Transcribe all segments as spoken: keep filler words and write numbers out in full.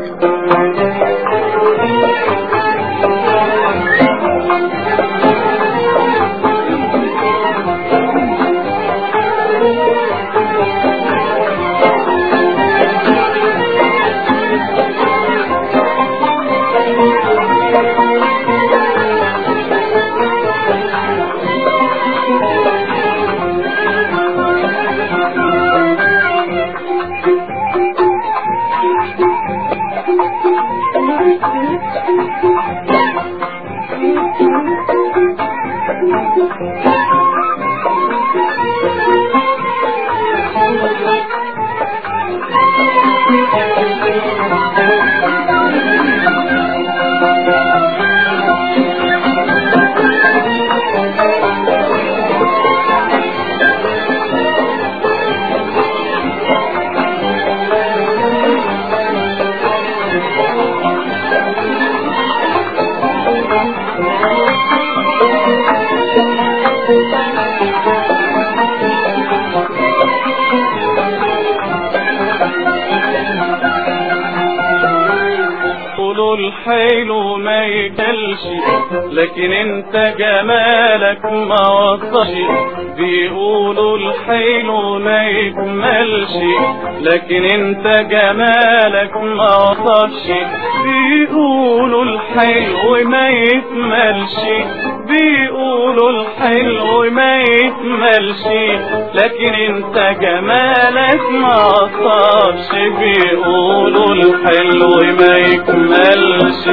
الحلو ما يكلش لكن انت جمالك ما وصلش. بيقولوا الحلو ما يكملش لكن انت جمالك ما وصلش. بيقولوا الحلو ما يكملش بيقولوا الحلو ما يكملش لكن انت جمالك ما وصلش. بيقولوا الحلو ما يكملش.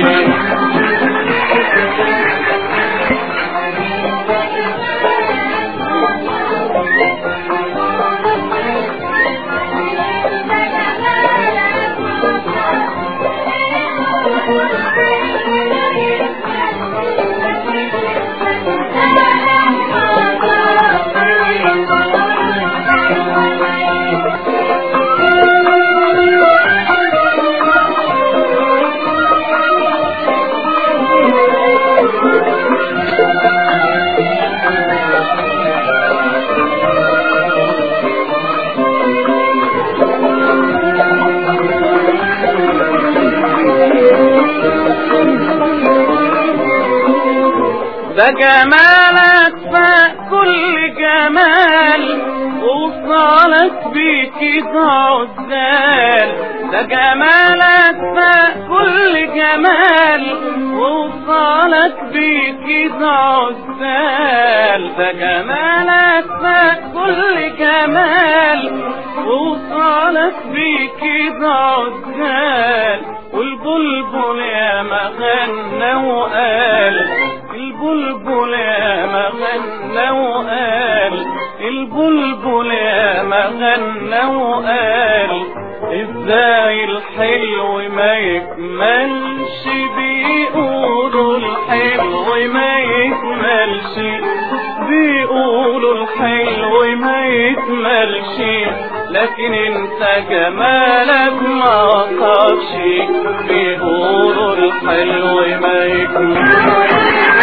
ده جمالك فكل جمال ووصالك بيك عزال. ده جمالك فكل جمال ووصالك بيك عزال. ده جمالك فكل جمال ووصالك بيك عزال. والبلبل يا ما غنى وقال البلبل يا ما غنى وقال البلبل يا ما غنى وقال ازاي الحلو ما يكملش. بيقولوا الحلو ما يكملش بيقولوا الحلو ما يكملش لكن انت جمالك ما وصلش. بيقولوا الحلو ما يكملش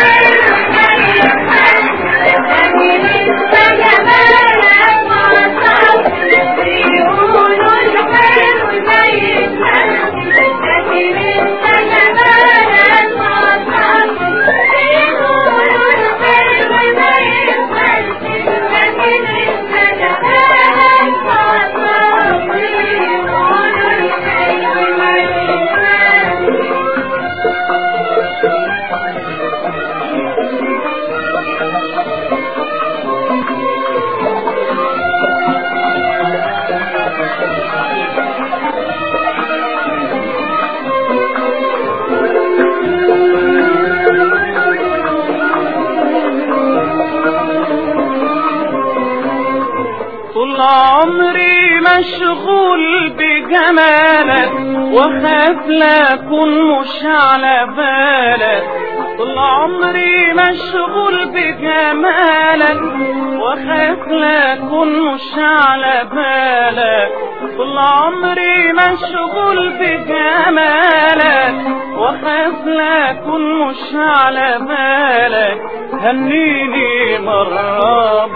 طول عمري مشغول بجمالك وخاف لا اكون مش على بالك. طول عمري مشغول بجمالك وخاف لا اكون مش على بالك. طول عمري مشغول بجمالك وخاف لا اكون مش على بالك. هنيني مرة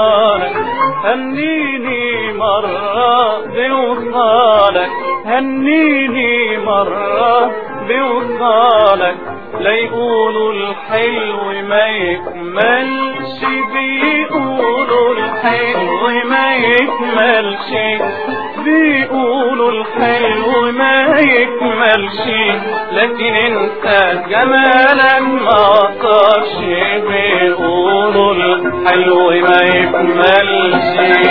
بوصالك هنيني مرة بوصالك هنيني اديني مرة بوصالك لا يقولوا الحلو ما يكملش، بيقولوا الحلو ما يكملش، بيقولوا الحلو ما يكملش، لكن انت جمالك ما قصرش، بيقولوا الحلو ما يكملش.